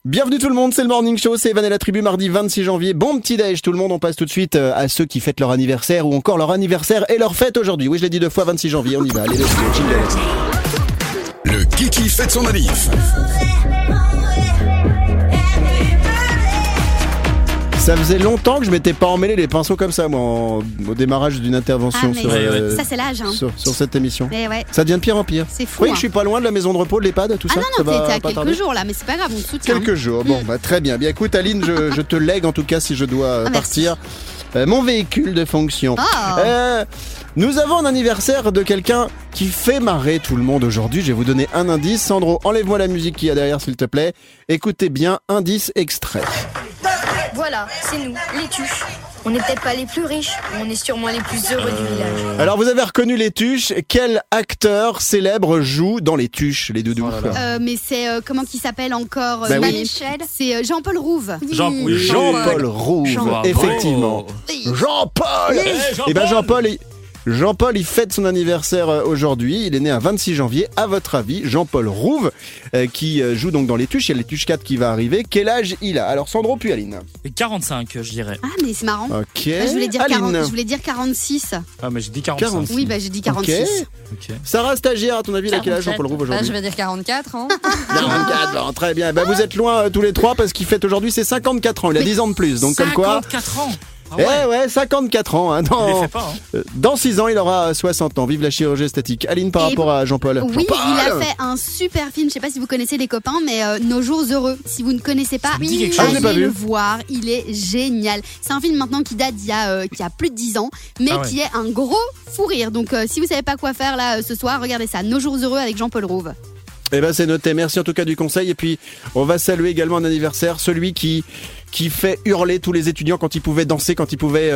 Bienvenue tout le monde, c'est le Morning Show, c'est Evan et la tribu, mardi 26 janvier. Bon petit déj tout le monde, on passe tout de suite à ceux qui fêtent leur anniversaire ou encore leur anniversaire et leur fête aujourd'hui. Oui, je l'ai dit 2 fois, 26 janvier, on y va. Allez, let's go, jingle. Le Kiki fête son anniv. Ça faisait longtemps que je m'étais pas emmêlé les pinceaux comme ça, moi, au démarrage d'une intervention ça c'est l'âge, hein. sur cette émission. Mais ouais. Ça devient de pire en pire. C'est fou. Oui, hein. je suis pas loin de la maison de repos, de l'EHPAD, tout ça. Ah non, ça t'es à pas quelques tarder. jours là, mais c'est pas grave, on te soutient. Quelques jours, bon, bah très bien. Bien écoute Aline, je te lègue en tout cas si je dois partir. Mon véhicule de fonction. Nous avons un anniversaire de quelqu'un qui fait marrer tout le monde aujourd'hui. Je vais vous donner un indice. Sandro, enlève-moi la musique qu'il y a derrière s'il te plaît. Écoutez bien, indice extrait. Voilà, c'est nous, les Tuches. On n'est peut-être pas les plus riches, mais on est sûrement les plus heureux du village. Alors vous avez reconnu les Tuches. Quel acteur célèbre joue dans les Tuches, les doudous? Mais c'est comment qu'il s'appelle encore Bah oui. Michel. C'est Jean-Paul Rouve. Jean-Paul Rouve, effectivement. Jean-Paul. Et ben Jean-Paul, il fête son anniversaire aujourd'hui. Il est né un 26 janvier. À votre avis, Jean-Paul Rouve, qui joue donc dans les Tuches. Il y a les Tuches 4 qui va arriver. Quel âge il a? Alors Sandro puis Aline. 45, je dirais. Ah mais c'est marrant. Ok. Je voulais dire Aline. je voulais dire 46. Ah, mais j'ai dit 45. 46. Oui, bah j'ai dit 46. Ok. Sarah Stagiaire, à ton avis, il a quel âge Jean-Paul Rouve aujourd'hui? Je vais dire 44 ans. 44, bon, très bien. Ben, vous êtes loin tous les trois parce qu'il fête aujourd'hui ses 54 ans. Il a 10 ans de plus. Donc comme quoi. 54 ans. Ah Eh ouais, 54 ans. Hein, Il les fait pas, hein. Dans 6 ans, il aura 60 ans. Vive la chirurgie esthétique. Aline, par rapport à Jean-Paul. Oui, il a fait un super film. Je sais pas si vous connaissez les copains, mais Nos jours heureux. Si vous ne connaissez pas, dit quelque chose. je l'ai pas allez vu. le voir. Il est génial. C'est un film maintenant qui date d'il y a plus de 10 ans, mais qui est un gros fou rire. Donc si vous savez pas quoi faire là ce soir, regardez ça. Nos jours heureux avec Jean-Paul Rouve. Eh ben c'est noté. Merci en tout cas du conseil. Et puis on va saluer également un anniversaire, celui qui fait hurler tous les étudiants quand ils pouvaient danser, quand ils pouvaient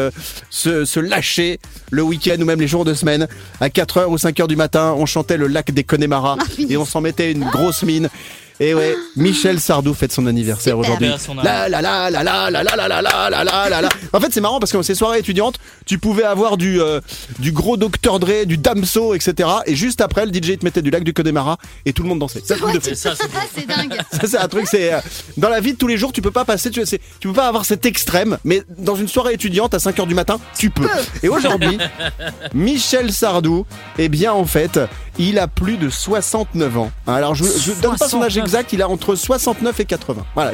se lâcher le week-end ou même les jours de semaine. À 4h ou 5h du matin, on chantait le lac des Connemara et on s'en mettait une grosse mine. Et ouais, Michel Sardou fête son anniversaire aujourd'hui. La la la la la la la la la la la la la la. En fait, c'est marrant parce que ces soirées étudiantes, tu pouvais avoir du gros Dr Dre, du Damso, etc. Et juste après, le DJ te mettait du lac du Connemara et tout le monde dansait. C'est un truc de fou. C'est dingue. Ça, c'est un truc, c'est dans la vie de tous les jours, tu peux pas passer, tu peux pas avoir cet extrême, mais dans une soirée étudiante à 5h du matin, tu peux. Et aujourd'hui, Michel Sardou, eh bien en fait, il a plus de 69 ans. Alors je donne pas son âge exact, il a entre 69 et 80. Voilà,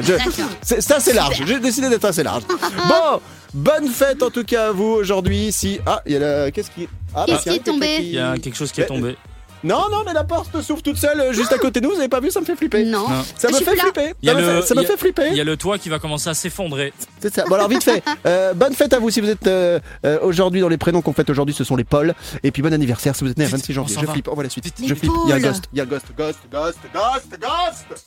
ça c'est large. J'ai décidé d'être assez large. Bon, bonne fête en tout cas à vous aujourd'hui. Il y a qu'est-ce qui est tombé? Il y a quelque chose qui est tombé. Non, mais la porte s'ouvre toute seule juste à côté de nous. Vous avez pas vu? Ça me fait flipper. Non. Ça me fait flipper. Ça me fait flipper. Il y a le toit qui va commencer à s'effondrer. C'est ça. Bon alors vite fait. Bonne fête à vous si vous êtes aujourd'hui dans les prénoms qu'on fête aujourd'hui. Ce sont les Paul. Et puis bon anniversaire si vous êtes né à 26 janvier. Je flippe. On voit la suite. Je flippe. Il y a Ghost.